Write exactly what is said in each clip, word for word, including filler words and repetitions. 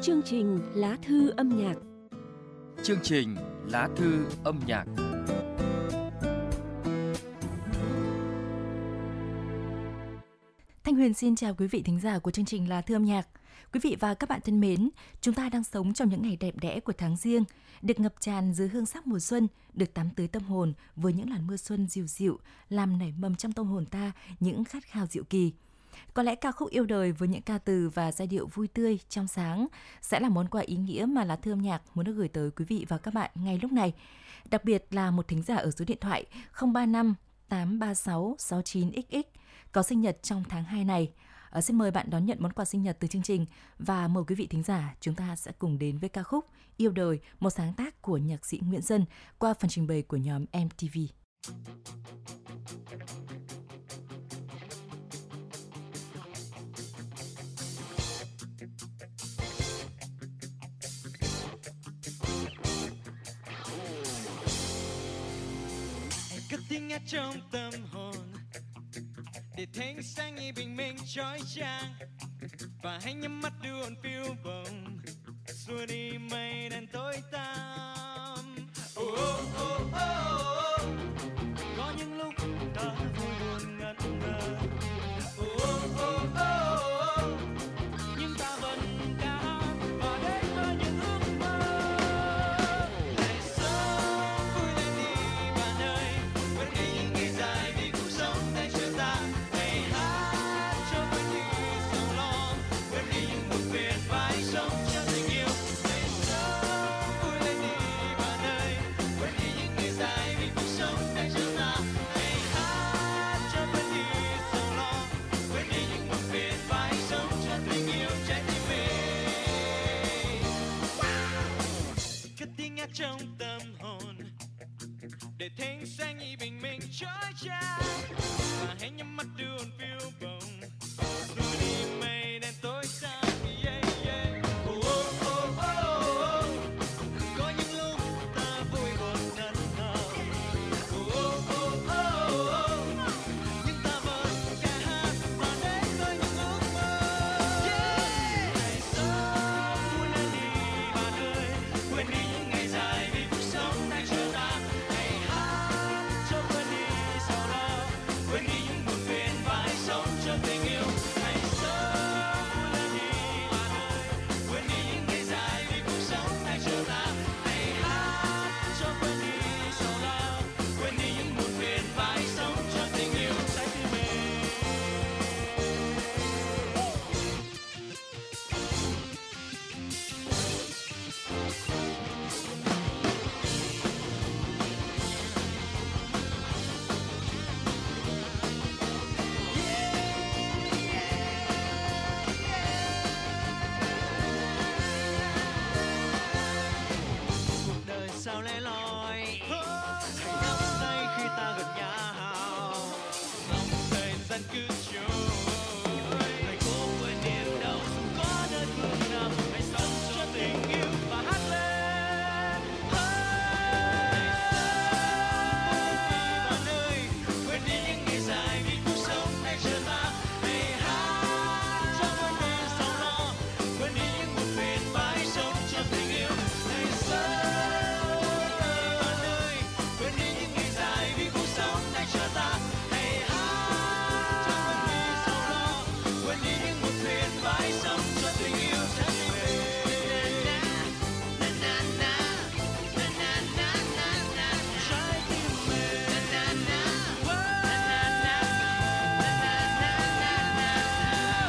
Chương trình Lá thư âm nhạc. Chương trình Lá thư âm nhạc. Thanh Huyền xin chào quý vị thính giả của chương trình Lá thư âm nhạc. Quý vị và các bạn thân mến, chúng ta đang sống trong những ngày đẹp đẽ của tháng Giêng, được ngập tràn dưới hương sắc mùa xuân, được tắm tưới tâm hồn với những làn mưa xuân dịu dịu, làm nảy mầm trong tâm hồn ta những khát khao diệu kỳ. Có lẽ ca khúc Yêu Đời với những ca từ và giai điệu vui tươi, trong sáng sẽ là món quà ý nghĩa mà Lá thư âm nhạc muốn được gửi tới quý vị và các bạn ngay lúc này. Đặc biệt là một thính giả ở số điện thoại không ba năm tám ba sáu sáu chín x x có sinh nhật trong tháng hai này. À, xin mời bạn đón nhận món quà sinh nhật từ chương trình và mời quý vị thính giả chúng ta sẽ cùng đến với ca khúc Yêu Đời, một sáng tác của nhạc sĩ Nguyễn Dân qua phần trình bày của nhóm em tê vê. Cất tiếng hát trong tâm hồn để thanh sáng như bình minh chói chang, và hãy nhắm mắt đưa hồn phiêu bồng xua đi mây đen tối tăm. Oh, oh, oh, oh, oh. Có những lúc ta vui buồn ngẩn ngơ. Oh, oh, oh, oh, oh. Nhưng ta vẫn ca hát và đến với những ước mơ. Hãy sống vui lên đi bạn ơi, quên đi những ngày dài vì cuộc sống đang chờ ta. Hãy hát cho quên đi sầu lo, quên đi những buồn phiền và hãy sống cho tình yêu. Hãy sống vui lên đi bạn ơi, quên đi những ngày dài vì cuộc sống đang chờ ta. Hãy hát cho quên đi sầu lo, quên đi những buồn phiền và hãy sống cho tình yêu trái tim mình. Cất tiếng hát trong tâm hồn để thanh sáng như bình minh chói chang, và hãy nhắm mắt đưa hồn phiêu bồng xua đi mây đen tối tăm. Yeah, yeah. Oh, oh, oh, oh, oh. Có những lúc ta vui buồn ngẩn ngơ. Oh, oh, oh, oh, oh. Nhưng ta vẫn ca hát và đến với những ước mơ. Yeah. Hãy sống vui lên đi bạn ơi, quên đi những ngày dài vì cuộc sống đang chờ ta. Hãy hát cho quên đi sầu lo, quên đi những buồn phiền và hãy sống cho tình yêu. Hãy sống vui lên đi bạn ơi, quên đi những ngày dài vì cuộc sống đang chờ ta. Hãy hát cho quên đi sầu lo, quên đi những buồn phiền và hãy sống cho tình yêu trái tim mình. Cuộc đời sao lẻ loi, hãy nắm tay khi ta gần nhau, lòng thời gian cứ trôi, hãy cố quên niềm đau dù có nơi phương nào, hãy sống cho tình yêu và hát lên. Hãy sống bạn ơi, quên đi những ngày dài vì cuộc sống đang chờ ta. Hãy hát cho quên đi sầu lo, quên đi những buồn phiền và hãy sống cho tình yêu. Hãy sống bạn ơi, quên đi những ngày dài vì cuộc sống đang chờ ta. Hãy hát cho quên đi sầu lo, quên đi những buồn phiền và hãy sống cho tình yêu trái tim mình. Na na na na na na na na trái tim mình. Na na na na na na na.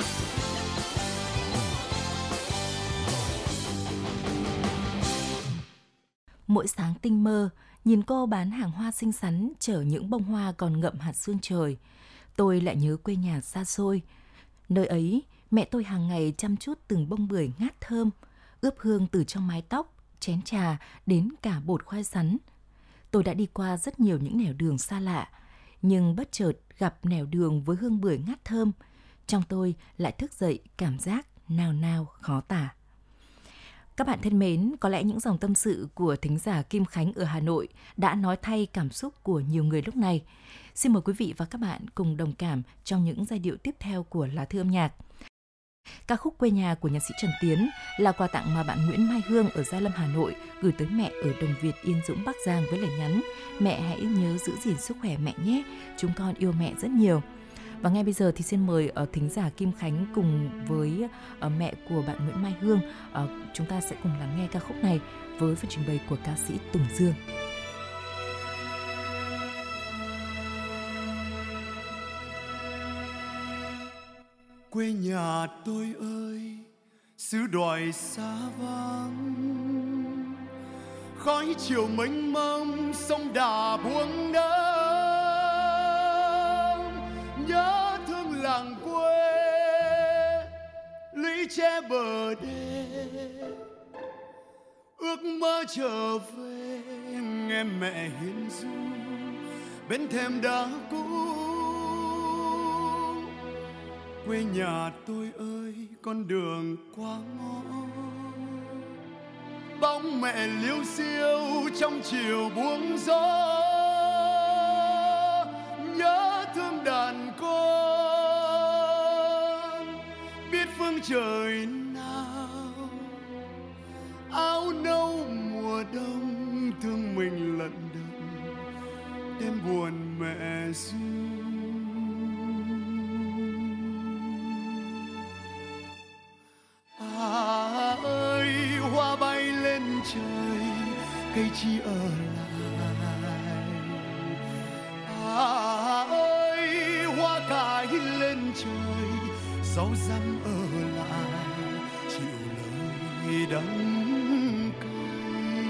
Mỗi sáng tinh mơ, nhìn cô bán hàng hoa xinh xắn chở những bông hoa còn ngậm hạt sương trời, tôi lại nhớ quê nhà xa xôi. Nơi ấy, mẹ tôi hàng ngày chăm chút từng bông bưởi ngát thơm, ướp hương từ trong mái tóc, chén trà đến cả bột khoai sắn. Tôi đã đi qua rất nhiều những nẻo đường xa lạ, nhưng bất chợt gặp nẻo đường với hương bưởi ngát thơm, trong tôi lại thức dậy cảm giác nao nao khó tả. Các bạn thân mến, có lẽ những dòng tâm sự của thính giả Kim Khánh ở Hà Nội đã nói thay cảm xúc của nhiều người lúc này. Xin mời quý vị và các bạn cùng đồng cảm trong những giai điệu tiếp theo của Lá thư âm nhạc. Ca khúc Quê nhà của nhạc sĩ Trần Tiến là quà tặng mà bạn Nguyễn Mai Hương ở Gia Lâm, Hà Nội gửi tới mẹ ở Đồng Việt, Yên Dũng, Bắc Giang với lời nhắn: mẹ hãy nhớ giữ gìn sức khỏe mẹ nhé, chúng con yêu mẹ rất nhiều. Và ngay bây giờ thì xin mời uh, thính giả Kim Khánh cùng với uh, mẹ của bạn Nguyễn Mai Hương, uh, chúng ta sẽ cùng lắng nghe ca khúc này với phần trình bày của ca sĩ Tùng Dương. Quê nhà tôi ơi, xứ đoài xa vắng, khói chiều mênh mông sông Đà buông nắng, nhớ thương làng quê lũy tre bờ đê, ước mơ trở về nghe mẹ hiền ru bên thềm đá cũ. Quê nhà tôi ơi, con đường qua ngõ, bóng mẹ liêu xiêu trong chiều buông gió, nhớ thương đàn con biết phương trời nào, áo nâu mùa đông thương mình lận đận đêm buồn mẹ ru. À ơi, hoa bay lên trời, cây chi ở lại. À ơi, hoa cài lên trời, dấu răng ở lại, chịu lời đắng cay.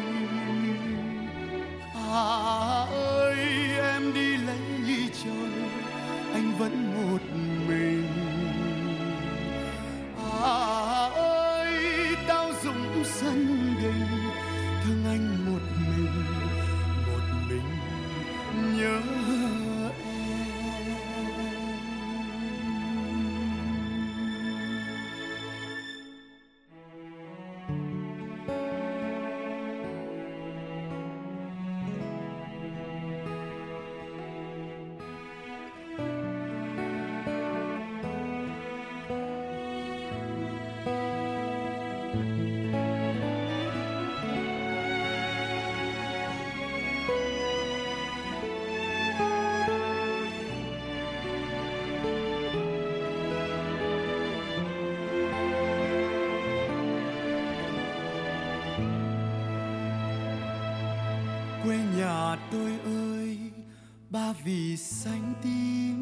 À ơi, em đi lấy chồng, anh vẫn một mình. À ơi, tao dũng sân đình, thương anh một mình, một mình nhớ quê nhà tôi ơi, ba vì xanh tím,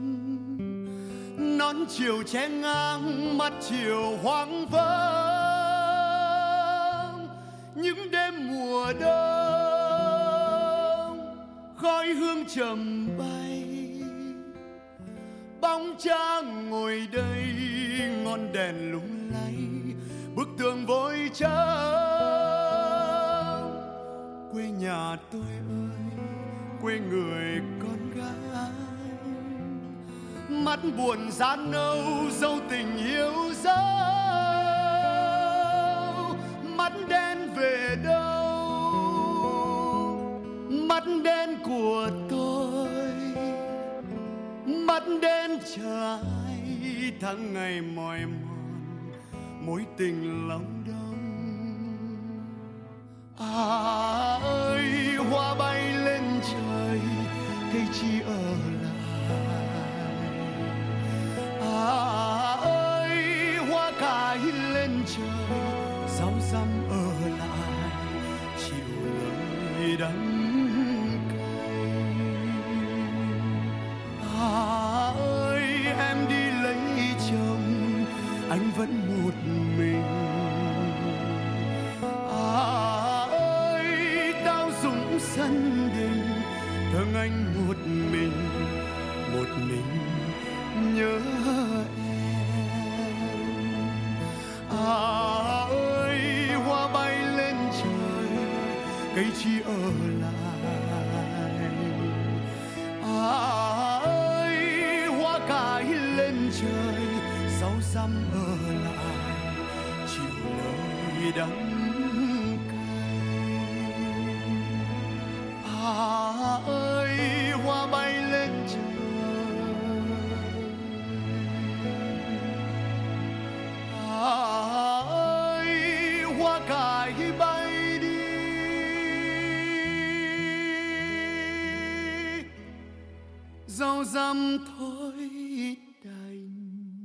nón chiều che ngang mắt chiều hoang vắng. Những đêm mùa đông khói hương trầm bay, bóng cha ngồi đây ngọn đèn lung lay, bức tường vội trắng. Quê nhà tôi ơi, quê người con gái, mắt buồn giá nâu dấu tình yêu dấu, mắt đen về đâu, mắt đen của tôi, mắt đen trái tháng ngày mỏi mòn mối tình lòng đông. À ơi, hoa bay lên trời, cây chi ở lại. À ơi, hoa cài lên trời, rau răm ở lại, chịu lời đắng cay. À ơi, em đi lấy chồng, anh vẫn một mình. À sân đình thương anh một mình, một mình nhớ em. À ơi, hoa bay lên trời, cây chi ở lại. À ơi, hoa cài lên trời, rau răm ở lại, chịu lời đắng. À ơi, hoa bay lên trời, sao dăm thôi đành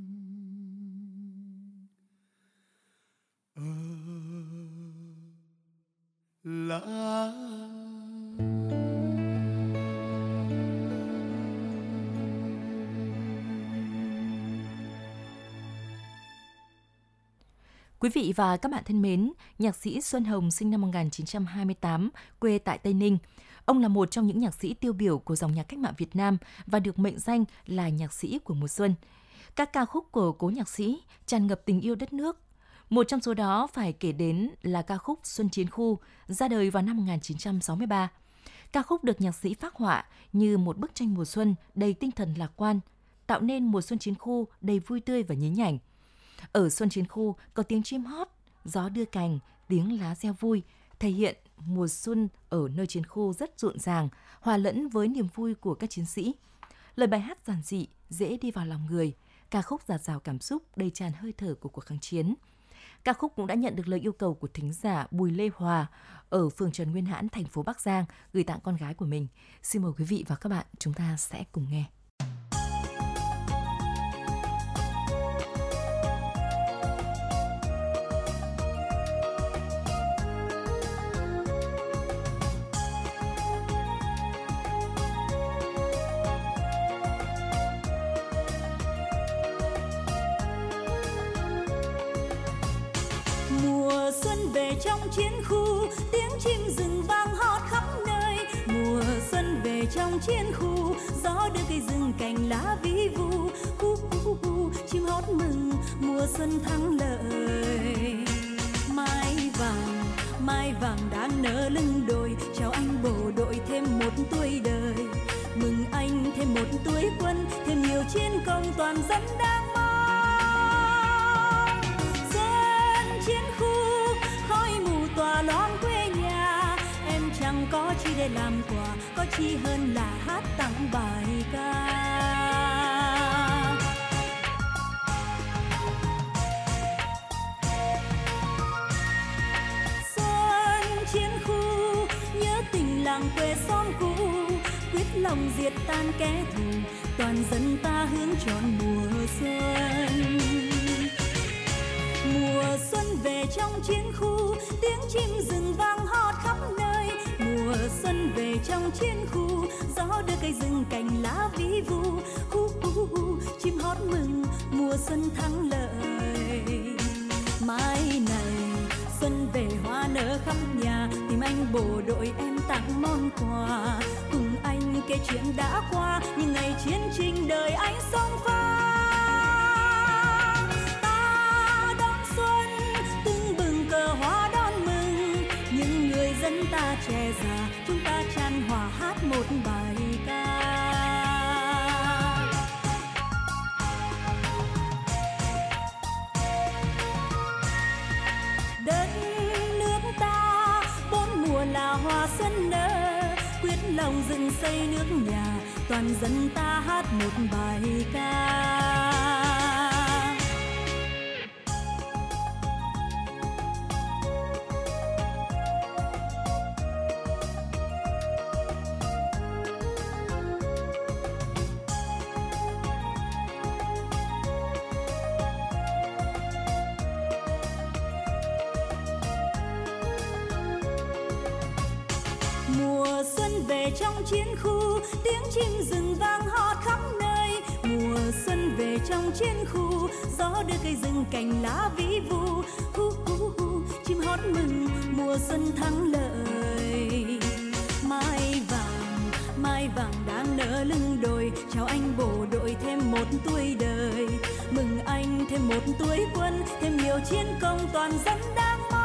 ở lại. Quý vị và các bạn thân mến, nhạc sĩ Xuân Hồng sinh năm một nghìn chín trăm hai mươi tám, quê tại Tây Ninh. Ông là một trong những nhạc sĩ tiêu biểu của dòng nhạc cách mạng Việt Nam và được mệnh danh là nhạc sĩ của mùa xuân. Các ca khúc của cố nhạc sĩ tràn ngập tình yêu đất nước. Một trong số đó phải kể đến là ca khúc Xuân Chiến Khu, ra đời vào năm một nghìn chín trăm sáu mươi ba. Ca khúc được nhạc sĩ phác họa như một bức tranh mùa xuân đầy tinh thần lạc quan, tạo nên mùa xuân Chiến Khu đầy vui tươi và nhí nhảnh. Ở Xuân Chiến Khu có tiếng chim hót, gió đưa cành, tiếng lá reo vui, thể hiện mùa xuân ở nơi chiến khu rất rộn ràng, hòa lẫn với niềm vui của các chiến sĩ. Lời bài hát giản dị, dễ đi vào lòng người, ca khúc dạt dào cảm xúc đầy tràn hơi thở của cuộc kháng chiến. Ca khúc cũng đã nhận được lời yêu cầu của thính giả Bùi Lê Hòa ở phường Trần Nguyên Hãn, thành phố Bắc Giang gửi tặng con gái của mình. Xin mời quý vị và các bạn chúng ta sẽ cùng nghe. Mùa xuân về trong chiến khu, tiếng chim rừng vang hót khắp nơi. Mùa xuân về trong chiến khu, gió đưa cây rừng cành lá ví vu. Hu hu hu, chim hót mừng mùa xuân thắng lợi. Mai vàng, mai vàng đang nở lưng đồi, chào anh bộ đội thêm một tuổi đời. Mừng anh thêm một tuổi quân, thêm nhiều chiến công toàn dân đang mong. Chiến khu khói mù tỏa loáng quê nhà, em chẳng có chi để làm quà, có chi hơn là hát tặng bài ca. Xuân chiến khu nhớ tình làng quê xóm cũ, quyết lòng diệt tan kẻ thù, toàn dân ta hướng trọn mùa xuân. Mùa xuân về trong chiến khu, tiếng chim rừng vang hót khắp nơi. Mùa xuân về trong chiến khu, gió đưa cây rừng cành lá ví vu. Hu hu hu, chim hót mừng mùa xuân thắng lợi. Mai này xuân về hoa nở khắp nhà, tìm anh bộ đội em tặng món quà. Cùng anh kể chuyện đã qua, những ngày chiến tranh đời anh sông pha. Dân ta trẻ già, chúng ta chan hòa hát một bài ca. Đất nước ta bốn mùa là hoa xuân nở, quyết lòng dựng xây nước nhà, toàn dân ta hát một bài ca. Mùa xuân về trong chiến khu, tiếng chim rừng vang hót khắp nơi. Mùa xuân về trong chiến khu, gió đưa cây rừng cành lá ví vu. Hu hu hu, chim hót mừng mùa xuân thắng lợi. Mai vàng, mai vàng đang nở lưng đồi, chào anh bộ đội thêm một tuổi đời. Mừng anh thêm một tuổi quân, thêm nhiều chiến công toàn dân đang mong.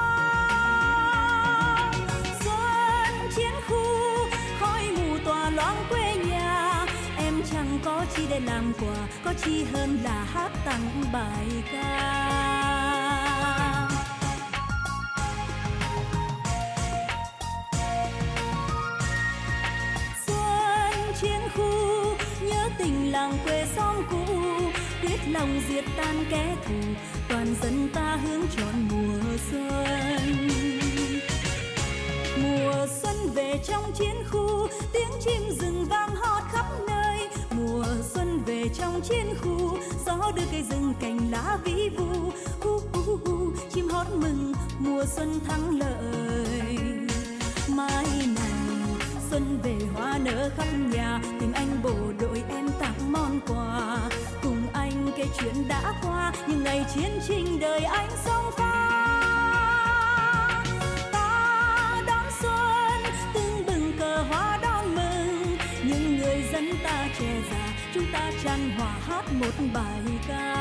Chiến khu khói mù tỏa loáng quê nhà, em chẳng có chi để làm quà, có chi hơn là hát tặng bài ca. Xuân chiến khu nhớ tình làng quê xóm cũ, quyết lòng diệt tan kẻ thù, toàn dân ta hướng trọn mùa xuân. Mùa xuân về trong chiến khu, tiếng chim rừng vang hót khắp nơi. Mùa về trong chiến khu, gió đưa cây rừng cành lá vĩ vu, hu hu hu, chim hót mừng mùa xuân thắng lợi. Mai này xuân về hoa nở khắp nhà, tìm anh bộ đội em tặng món quà, cùng anh kể chuyện đã qua những ngày chiến tranh đời anh sông pha. Ta đón xuân tưng bừng cờ hoa đón mừng, những người dân ta trẻ già chúng ta chan hòa hát một bài ca.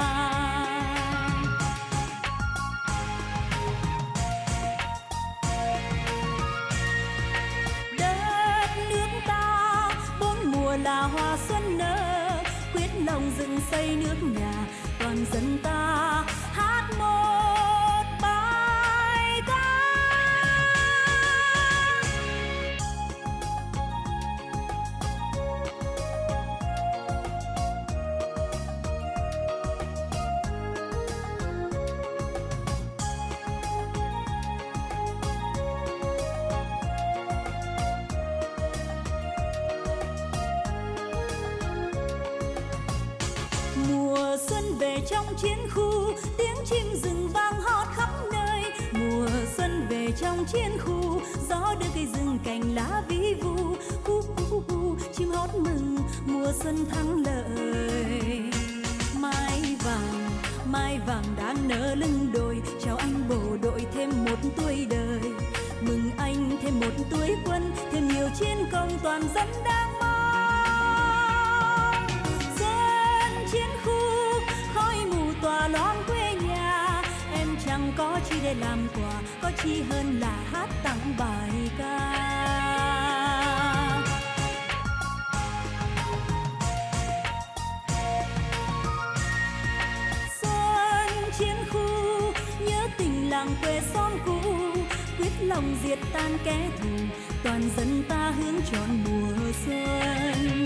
Là hoa xuân nở, quyết lòng dựng xây nước nhà, toàn dân ta hát một bài ca. Mùa xuân về trong chiến khu, tiếng chim rừng vang hót khắp nơi. Mùa xuân về trong chiến khu, gió đưa cây rừng cành lá vĩ vu, hu hu hu, chim hót mừng mùa xuân thắng lợi. Mai vàng, mai vàng đang nở lưng đồi, chào anh bộ đội thêm một tuổi đời. Mừng anh thêm một tuổi quân, thêm nhiều chiến công toàn dân đang mong. Chiến khu khói mù tỏa loáng quê nhà, em chẳng có chi để làm quà, có chi hơn là hát tặng bài ca. Xuân chiến khu nhớ tình làng quê xóm cũ, quyết lòng diệt tan kẻ thù, toàn dân ta hướng trọn mùa xuân.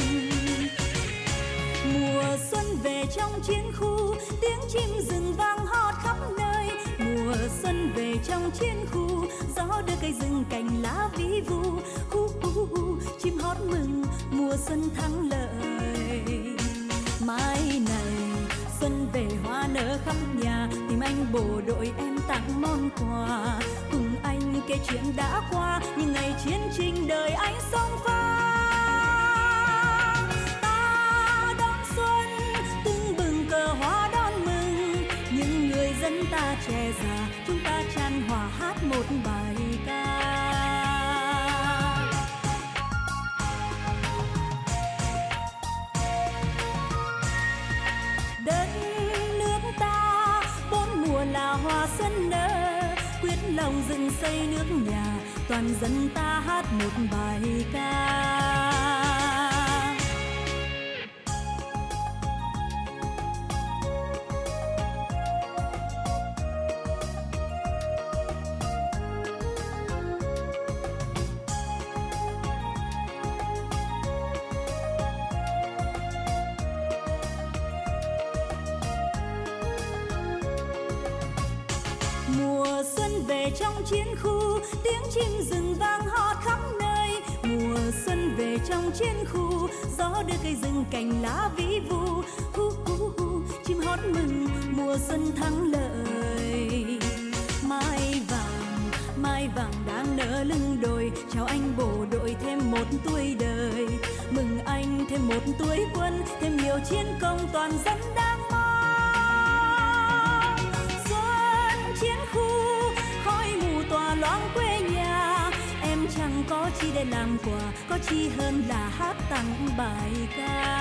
Mùa xuân về trong chiến khu, tiếng chim rừng vang hót khắp nơi. Mùa xuân về trong chiến khu, gió đưa cây rừng cành lá vĩ vu, hu hu hu, chim hót mừng mùa xuân thắng lợi. Mai này xuân về hoa nở khắp nhà, tìm anh bộ đội em tặng món quà, cùng anh kể chuyện đã qua những ngày chiến tranh đời anh sông pha. Hoa đón mừng những người dân ta trẻ già, chúng ta chan hòa hát một bài ca. Đất nước ta bốn mùa là hoa xuân nở, quyết lòng dựng xây nước nhà, toàn dân ta hát một bài ca. Mùa xuân về trong chiến khu, tiếng chim rừng vang hót khắp nơi. Mùa xuân về trong chiến khu, gió đưa cây rừng cành lá vĩ vu, hu hu hu, chim hót mừng mùa xuân thắng lợi. Mai vàng, mai vàng đang nở lưng đồi, chào anh bộ đội thêm một tuổi đời. Mừng anh thêm một tuổi quân, thêm nhiều chiến công toàn dân đang mong. Chiến khu khói mù tỏa loáng quê nhà, em chẳng có chi để làm quà, có chi hơn là hát tặng bài ca.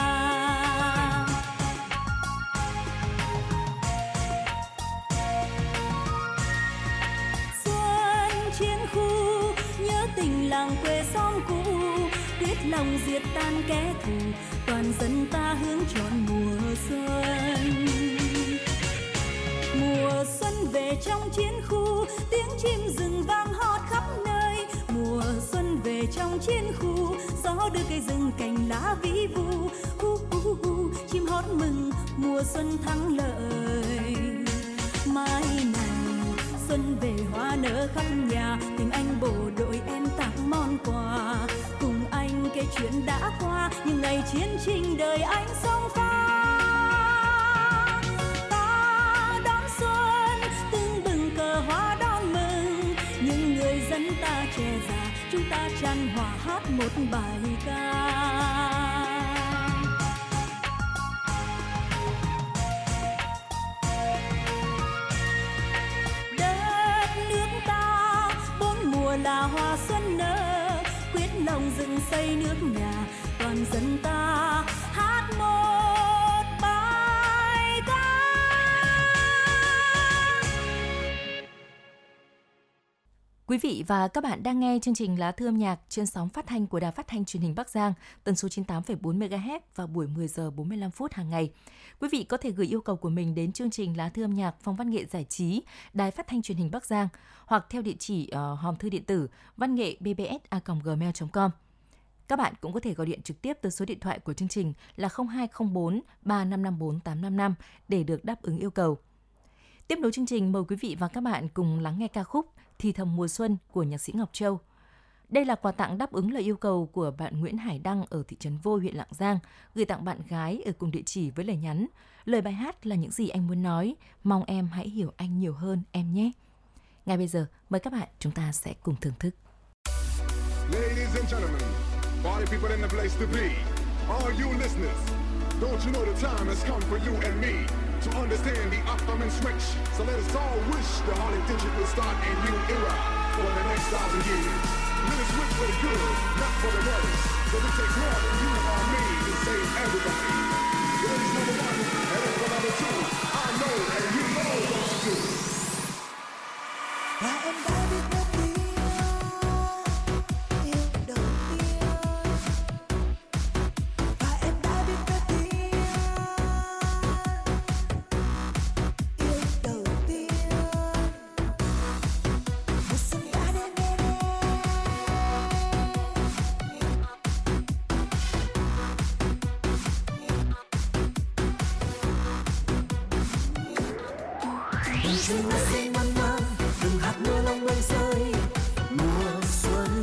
Xuân chiến khu nhớ tình làng quê xóm cũ, quyết lòng diệt tan kẻ thù, toàn dân ta hướng trọn mùa xuân. Mùa xuân về trong chiến khu, tiếng chim rừng vang hót khắp nơi. Mùa xuân về trong chiến khu, gió đưa cây rừng cành lá vĩ vu, hu hu hu, chim hót mừng mùa xuân thắng lợi. Mai này xuân về hoa nở khắp nhà, tìm anh bộ đội em tặng món quà, cùng anh kể chuyện đã qua, những ngày chiến tranh đời anh sông pha. Ta đón xuân tưng bừng cờ hoa đón mừng, những người dân ta trẻ già chúng ta chan hòa hát một bài ca. Là hoa xuân nở, quyết lòng dựng xây nước nhà, toàn dân ta hát một bài ca. Quý vị và các bạn đang nghe chương trình Lá Thư âm nhạc trên sóng phát thanh của Đài Phát thanh Truyền hình Bắc Giang, tần số chín mươi tám phẩy bốn mê ga héc vào buổi mười giờ bốn mươi lăm phút hàng ngày. Quý vị có thể gửi yêu cầu của mình đến chương trình Lá Thư âm nhạc Phòng Văn nghệ Giải trí, Đài Phát thanh Truyền hình Bắc Giang hoặc theo địa chỉ uh, hòm thư điện tử văn nghệ b b s a còng gmail chấm com. Các bạn cũng có thể gọi điện trực tiếp tới số điện thoại của chương trình là không hai không bốn ba năm năm bốn tám năm năm để được đáp ứng yêu cầu. Tiếp nối chương trình, mời quý vị và các bạn cùng lắng nghe ca khúc Thì thầm mùa xuân của nhạc sĩ Ngọc Châu. Đây là quà tặng đáp ứng lời yêu cầu của bạn Nguyễn Hải Đăng ở thị trấn Vôi, huyện Lạng Giang, gửi tặng bạn gái ở cùng địa chỉ với lời nhắn. Lời bài hát là những gì anh muốn nói, mong em hãy hiểu anh nhiều hơn em nhé. Ngay bây giờ, mời các bạn chúng ta sẽ cùng thưởng thức. Ladies and gentlemen, party people in the place to be, all you listeners, don't you know the time has come for you and me to understand the upcoming switch. So let us all wish the Harley Digital start a new era for the next thousand years. Let us switch for the good, not for the worse. So we take more than you or me to save everybody. Ladies number one, and then number two, I know and you know what to do. Và em đã biết đầu tiên, yêu đầu tiên. Và em đã biết đầu tiên, yêu đầu tiên. Mùa xuân đã đến bên em. Đừng quên là xinh ngoan ngoãn, từng hạt mưa long lanh rơi mùa xuân,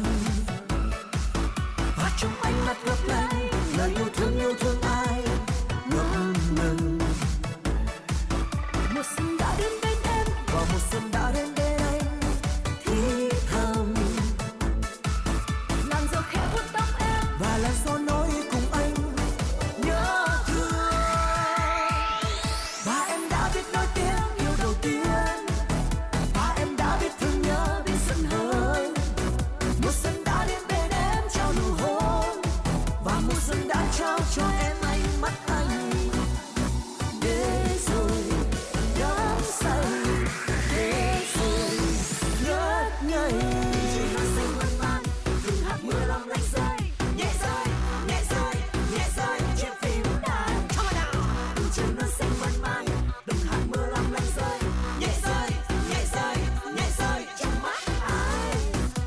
và trong ánh mắt lấp lánh lời yêu thương yêu thương ai ngập ngừng. Mùa xuân đã đến bên em Và mùa xuân đã đến bên anh thì thầm, làn gió khẽ vuốt tóc em và làn gió nói cùng anh nhớ thương. Và em đã biết nói tiếng yêu đầu tiên, và em đã biết thương nhớ biết giận hờn. Mùa xuân đã đến bên em trao nụ hôn, và mùa xuân đã trao cho em ánh mắt anh. Để rồi đắm say, để rồi ngất ngây. Trời non xanh ngoan ngoãn, từng hạt mưa long lanh rơi, nhẹ rơi, nhẹ rơi, nhẹ rơi trên phím đàn. Trời non xanh ngoan ngoãn, từng hạt mưa long lanh rơi, nhẹ rơi, nhẹ rơi, nhẹ rơi trong mắt ai.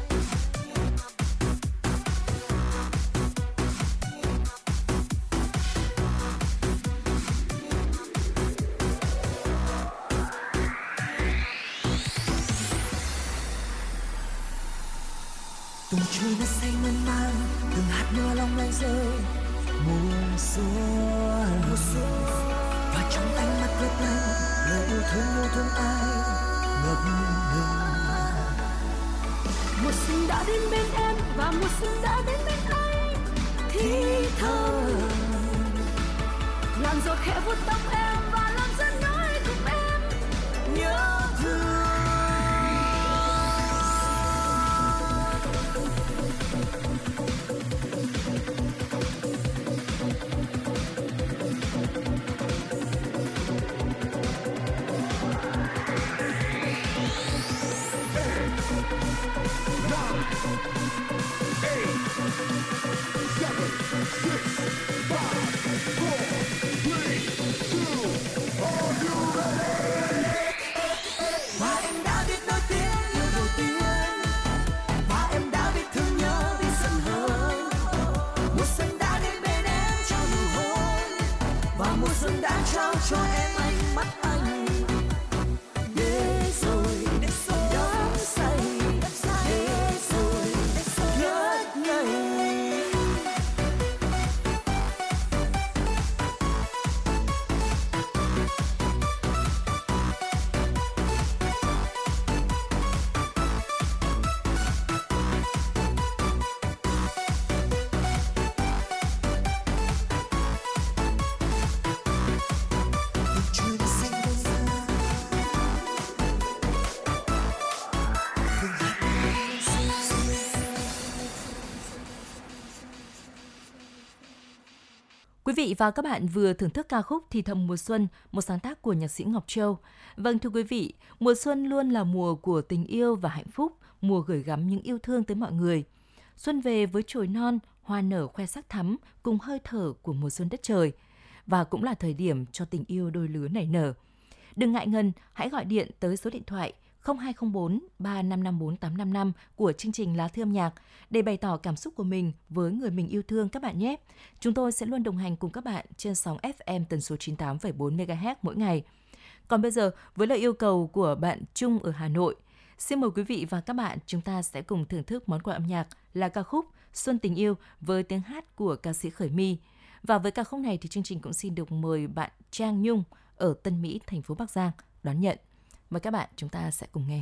Từng chuối nó say mơn man, từng hạt mưa long lanh rơi mùa xuân. Mùa xuân và trong ánh mắt lấp lánh lời yêu thương yêu thương ai ngập ngừng. Mùa xuân đã đến bên em và mùa xuân đã đến bên anh. Thì thầm Làn gió khẽ vuốt tóc em và làn gió nói cùng em nhớ thương. Và em đã biết nói tiếng yêu đầu tiên, và em đã biết thương nhớ biết giận hờn. Mùa xuân đã đến bên em trao nụ hôn, và mùa xuân đã trao cho em ánh mắt anh. Để rồi đắm say, để rồi ngất ngây. Quý vị và các bạn vừa thưởng thức ca khúc Thì thầm mùa xuân, một sáng tác của nhạc sĩ Ngọc Châu. Vâng thưa quý vị, mùa xuân luôn là mùa của tình yêu và hạnh phúc, mùa gửi gắm những yêu thương tới mọi người. Xuân về với chồi non, hoa nở khoe sắc thắm cùng hơi thở của mùa xuân đất trời. Và cũng là thời điểm cho tình yêu đôi lứa nảy nở. Đừng ngại ngần, hãy gọi điện tới số điện thoại không hai không bốn ba năm năm bốn tám năm năm của chương trình Lá Thư Âm Nhạc để bày tỏ cảm xúc của mình với người mình yêu thương các bạn nhé. Chúng tôi sẽ luôn đồng hành cùng các bạn trên sóng ép em tần số chín mươi tám phẩy bốn mê ga héc mỗi ngày. Còn bây giờ, với lời yêu cầu của bạn Trung ở Hà Nội, xin mời quý vị và các bạn chúng ta sẽ cùng thưởng thức món quà âm nhạc là ca khúc Xuân Tình Yêu với tiếng hát của ca sĩ Khởi My. Và với ca khúc này thì chương trình cũng xin được mời bạn Trang Nhung ở Tân Mỹ, thành phố Bắc Giang đón nhận. Mời các bạn chúng ta sẽ cùng nghe.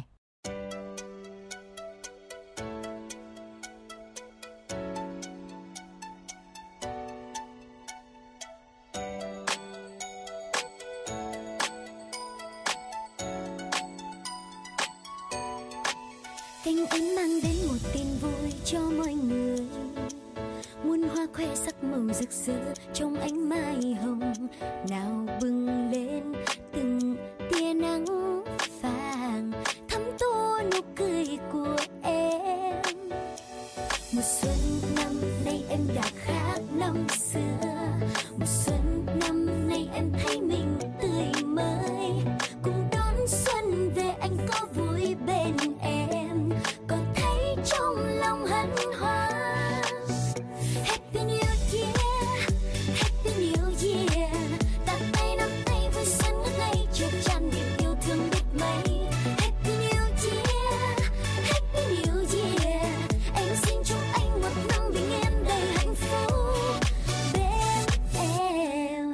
Cánh én mang đến một tin vui cho mọi người, muôn hoa khoe sắc màu rực rỡ trong ánh mai hồng, nào bừng lên từng tia nắng vàng thắm tô nụ cười của em. Mùa xuân năm nay em đã khác năm xưa, mùa xuân năm nay em thấy mình tươi mới, cùng đón xuân về anh có vui bên em, có thấy trong lòng hân hoan. Happy New Year, Happy New Year, ta tay nắm tay vui xuân ngất ngây chợt tràn niềm yêu thương biết mấy. Happy New Year, Happy New Year, em xin chúc anh một năm bình yên đầy hạnh phúc bên em.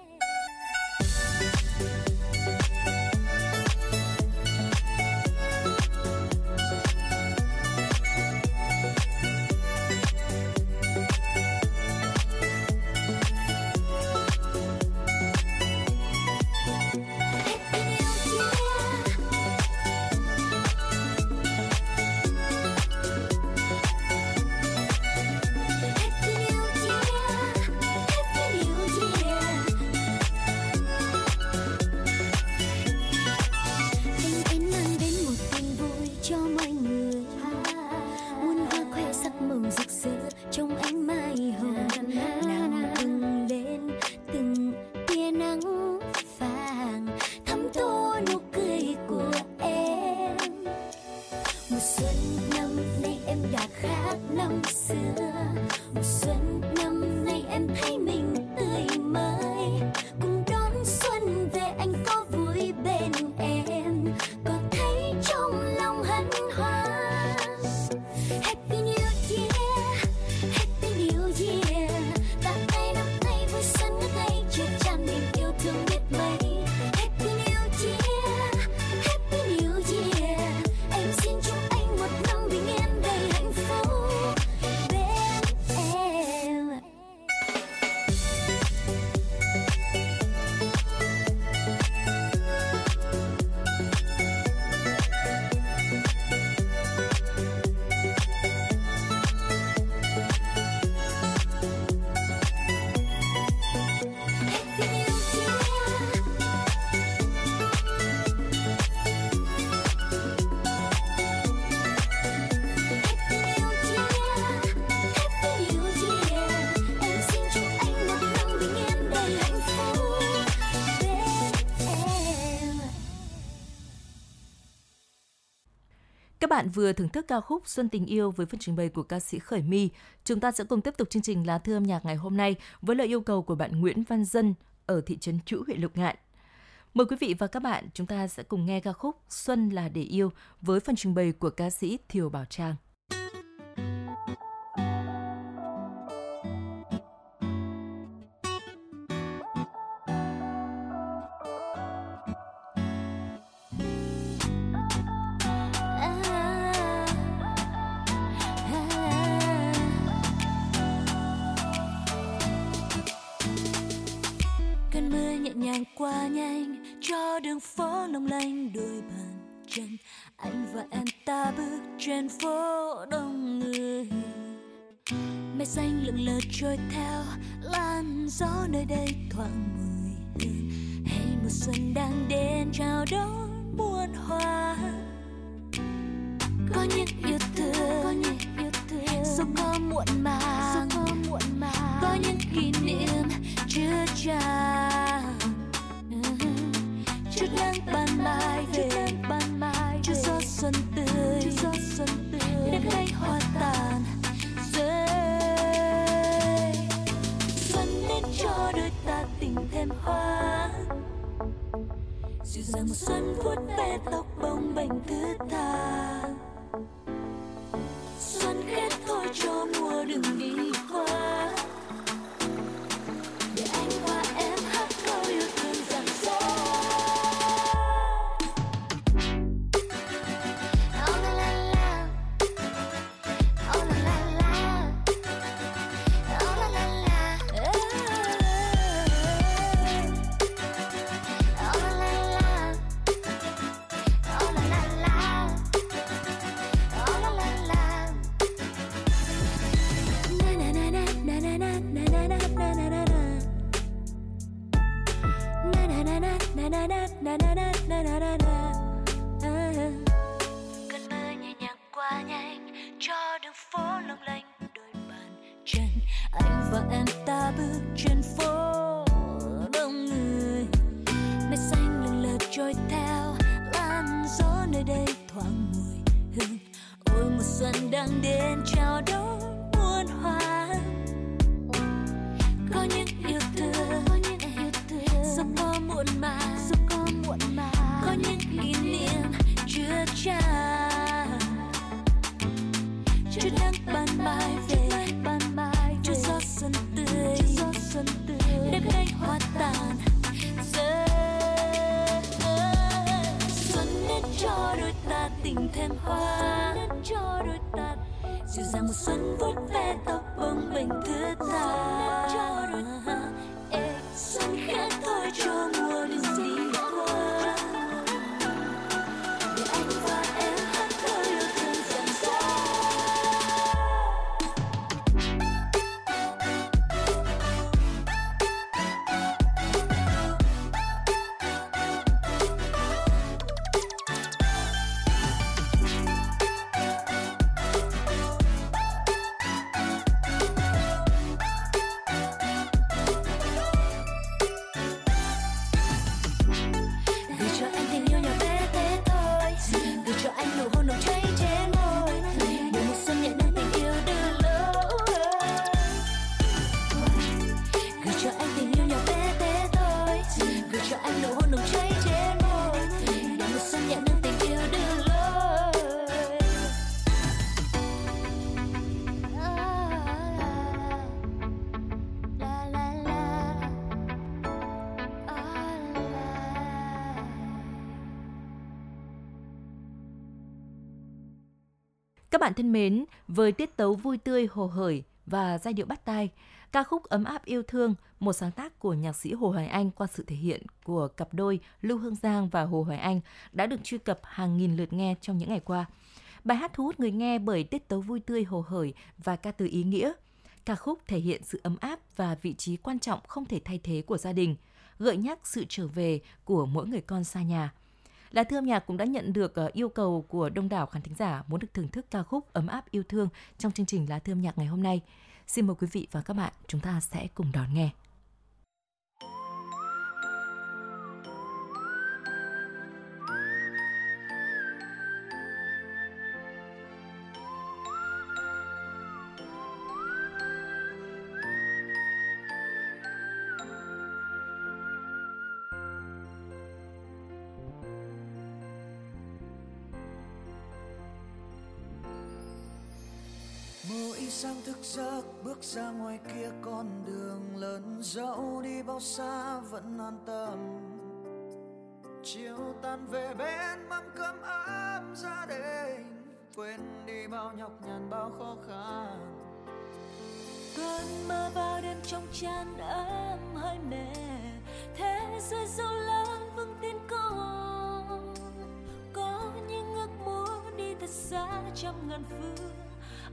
Các bạn vừa thưởng thức ca khúc Xuân Tình Yêu với phần trình bày của ca sĩ Khởi My. Chúng ta sẽ cùng tiếp tục chương trình Lá Thư Âm Nhạc ngày hôm nay với lời yêu cầu của bạn Nguyễn Văn Dân ở thị trấn Trũ, huyện Lục Ngạn. Mời quý vị và các bạn chúng ta sẽ cùng nghe ca khúc Xuân là để yêu với phần trình bày của ca sĩ Thiều Bảo Trang. Nhàng qua nhanh cho đường phố long lanh đôi bàn chân, anh và em ta bước trên phố đông người. Mây xanh lững lờ trôi theo làn gió nơi đây thoảng mùi hương. Hey mùa xuân đang đến chào đón muôn hoa. Có những yêu thương, có những yêu thương, dù có muộn màng, dù có muộn màng, có những kỷ niệm chưa tràn. Chút nắng ban mai về, chút nắng ban mai, chút gió xuân tươi, chút gió xuân tươi, đêm nay hoa tàn rơi. Xuân đến cho đôi ta tình thêm hoa. Dịu dàng mùa xuân vuốt ve tóc bồng bềnh thứ tha. Xuân hết thôi cho mùa đừng đi qua. Để anh và em hát câu yêu thương rằng gió. Oh la la la, oh la la la, oh la la la, oh la la la, oh la la la, oh la la la. Na na na na na na na na na na na na na. Na na na na na na na na na na na na na. Cơn mưa nhẹ nhàng qua nhanh cho đường phố lộng lanh đôi bàn chân. Anh và em ta bước trên phố đông người. Mây xanh lững lờ trôi theo làn gió nơi đây thoảng mùi hương. Ôi mùa xuân đang đến chào đón muôn hoa. Có những yêu thương, có những yêu thương, dù có muộn màng, dù có muộn màng, có những kỷ niệm chưa tràn. Chút nắng ban mai về, ban mai, chút gió xuân tươi, chút gió xuân tươi, đêm nay hoa tàn rơi. Xuân đến cho đôi ta tình thêm hoa. Xuân đến cho đôi ta dịu dàng mùa xuân vuốt ve tóc bồng bềnh thứ tha. Xuân khẽ thôi cho mùa đừng đi qua. Để anh và em hát câu yêu thương rằng gió. Gửi cho anh tình yêu nhỏ bé thế thôi. Gửi cho anh nụ hôn nồng cháy trên môi. Để mùa xuân nhẹ nâng tình yêu đưa lối. Gửi cho anh tình yêu nhỏ bé thế thôi. Gửi cho anh nụ hôn nồng cháy trên môi. Để mùa xuân nhẹ nâng tình yêu đưa lối. La la la, la la. Các bạn thân mến, với tiết tấu vui tươi hồ hởi và giai điệu bắt tai, ca khúc Ấm áp yêu thương, một sáng tác của nhạc sĩ Hồ Hoài Anh qua sự thể hiện của cặp đôi Lưu Hương Giang và Hồ Hoài Anh đã được truy cập hàng nghìn lượt nghe trong những ngày qua. Bài hát thu hút người nghe bởi tiết tấu vui tươi hồ hởi và ca từ ý nghĩa. Ca khúc thể hiện sự ấm áp và vị trí quan trọng không thể thay thế của gia đình, gợi nhắc sự trở về của mỗi người con xa nhà. Lá Thư âm nhạc cũng đã nhận được uh, yêu cầu của đông đảo khán thính giả muốn được thưởng thức ca khúc Ấm áp yêu thương trong chương trình Lá Thư âm nhạc ngày hôm nay. Xin mời quý vị và các bạn, chúng ta sẽ cùng đón nghe. Mỗi sáng thức giấc bước ra ngoài kia con đường lớn, dẫu đi bao xa vẫn an tâm. Chiều tan về bên mâm cơm ấm gia đình, quên đi bao nhọc nhằn bao khó khăn. Cơn mơ bao đêm trong chăn ấm hơi mệt, thế giới dẫu lớn vững tin con. Có những ước muốn đi thật xa trăm ngàn phương,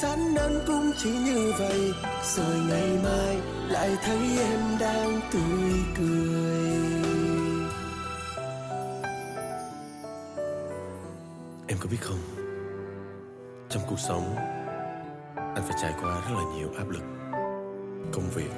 sáng đến cũng chỉ như vậy, rồi ngày mai lại thấy em đang tươi cười. Em có biết không, trong cuộc sống anh phải trải qua rất là nhiều áp lực, công việc,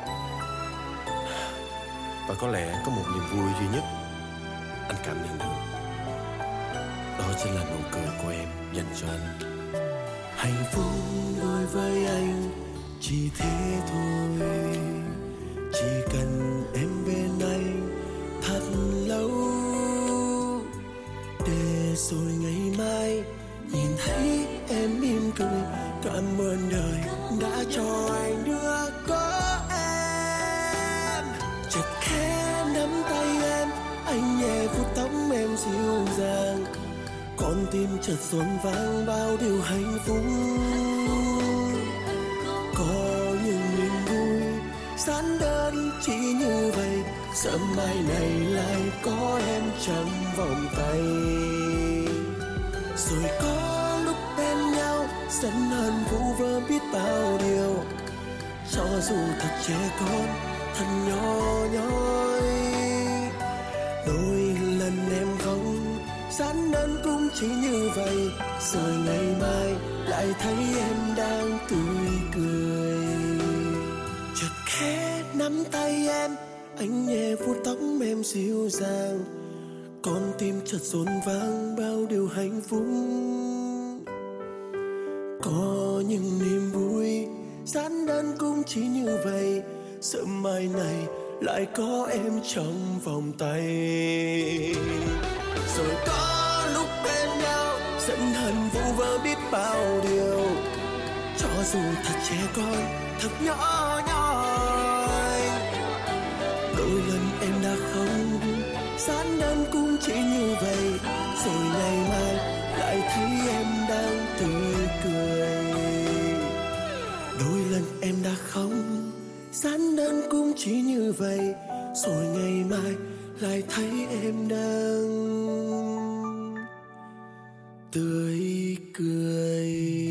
và có lẽ có một niềm vui duy nhất anh cảm nhận được, đó chính là nụ cười của em dành cho anh. Hạnh phúc đối với anh chỉ thế thôi, chỉ cần em bên anh thật lâu, để rồi ngày mai nhìn thấy em mỉm cười, cảm ơn đời đã cho anh được có em. Chợt khẽ nắm tay em, anh nhẹ vuốt tóc em dịu dàng, con tim chợt rộn vang bao điều hạnh phúc. Có những niềm vui giản đơn chỉ như vậy, sớm mai này lại có em trong vòng tay. Rồi có lúc bên nhau giận hờn vu vơ biết bao điều, cho dù thật trẻ con thật nhỏ nhoi. Đôi lần em không giản đơn cũng chỉ như vậy, rồi ngày mai lại thấy em đang tươi cười. Chợt khẽ nắm tay em, anh nhẹ vuốt tóc em dịu dàng, con tim chợt rộn vang bao điều hạnh phúc. Có những niềm vui giản đơn cũng chỉ như vậy, sớm mai này lại có em trong vòng tay. Rồi có lúc bên nhau giận hờn vu vơ biết bao điều, cho dù thật trẻ con thật nhỏ nhoi. Đôi lần em đã không giản đơn cũng chỉ như vậy, rồi ngày mai lại thấy em đang tươi cười. Đôi lần em đã không giản đơn cũng chỉ như vậy, rồi ngày mai lại thấy em đang tươi cười.